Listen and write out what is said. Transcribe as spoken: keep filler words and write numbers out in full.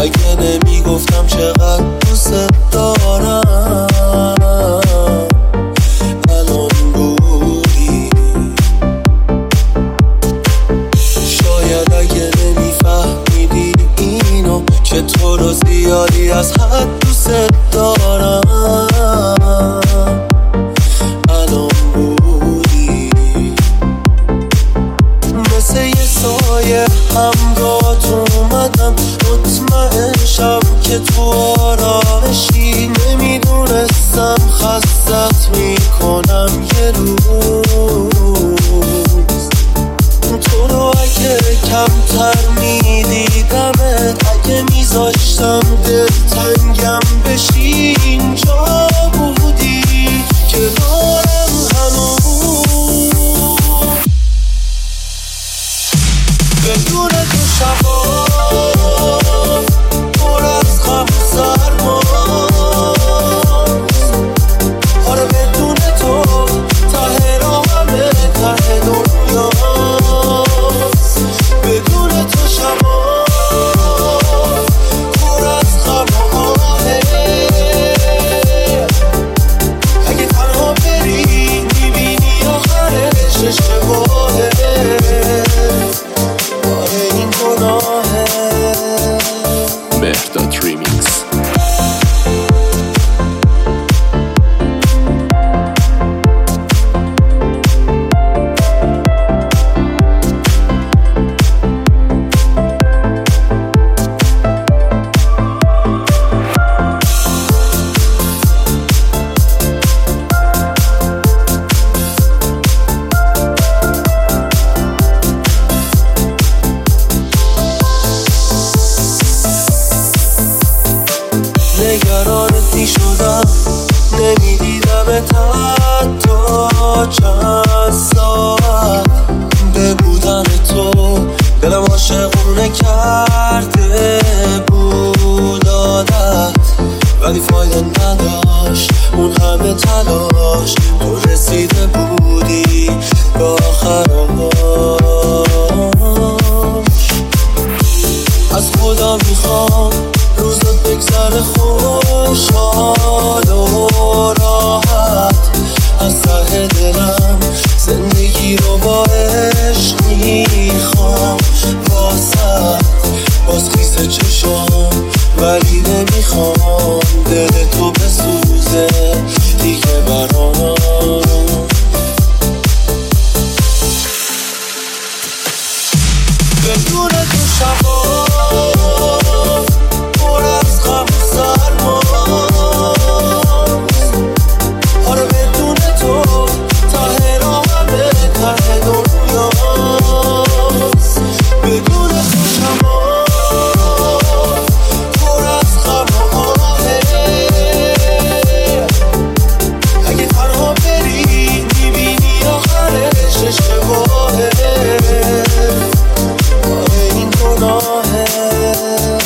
اگه نمیگفتم چقدر دوست دارم الان بودی. شاید اگه نمیفهمیدی اینو که تو رو زیادی از حد دوست دارم الان بودی. مثل یه سایه همراهت اومدم، مطمئن شم که تو آرامشی. نمیدونستم خستت میکنم یه روز. تو رو اگه کمتر میدیدمت، اگه میذاشتم دلتنگم بشی، اینجا بودی کنارم هنوز. بدون تو شبا پر از غم و سرماست. آره بدون تو ته راهمه، ته دنیاست. بدون تو شبا پر از غم و آهه. اگه تنها بری میبینی آخرش اشتباهه. آره این گناهه. مهرداد ریمیکس. نگرانت می شدم، نمیدیدمت حتی چند ساعت. به بودن تو دلم عاشقونه کرده بود عادت، ولی فایده نداشت اون همه تلاش. تو رسیده بودی به آخراش. از خدا میخوام روزت بگذره خوشحال و راحت. از ته دلم زندگی رو با عشق میخوام واسه. باز خیسه چشام ولی نمیخوام دل تو بسوزه دیگه برام. بدون تو شبا پر از غم و سرماست. آره بدون تو ته راهمه، ته دنیاست. بدون تو شبا پر از غم و آهه. اگه تنها بری میبینی آخرش اشتباهه. آره این گناهه.